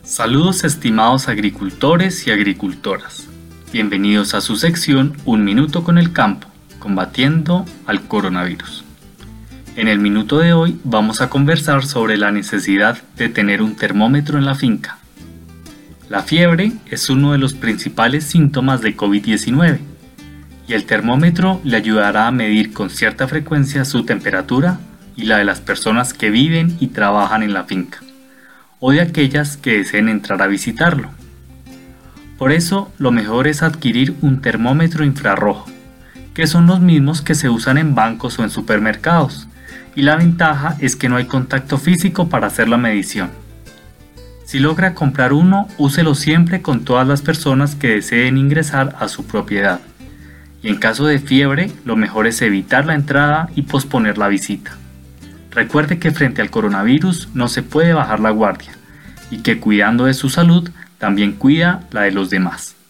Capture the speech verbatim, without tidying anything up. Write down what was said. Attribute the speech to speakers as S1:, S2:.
S1: Saludos estimados agricultores y agricultoras. Bienvenidos a su sección Un Minuto con el Campo, combatiendo al coronavirus. En el minuto de hoy vamos a conversar sobre la necesidad de tener un termómetro en la finca. La fiebre es uno de los principales síntomas de COVID diecinueve y el termómetro le ayudará a medir con cierta frecuencia su temperatura y la de las personas que viven y trabajan en la finca, o de aquellas que deseen entrar a visitarlo. Por eso, lo mejor es adquirir un termómetro infrarrojo, que son los mismos que se usan en bancos o en supermercados, y la ventaja es que no hay contacto físico para hacer la medición. Si logra comprar uno, úselo siempre con todas las personas que deseen ingresar a su propiedad, y en caso de fiebre, lo mejor es evitar la entrada y posponer la visita. Recuerde que frente al coronavirus no se puede bajar la guardia y que cuidando de su salud también cuida la de los demás.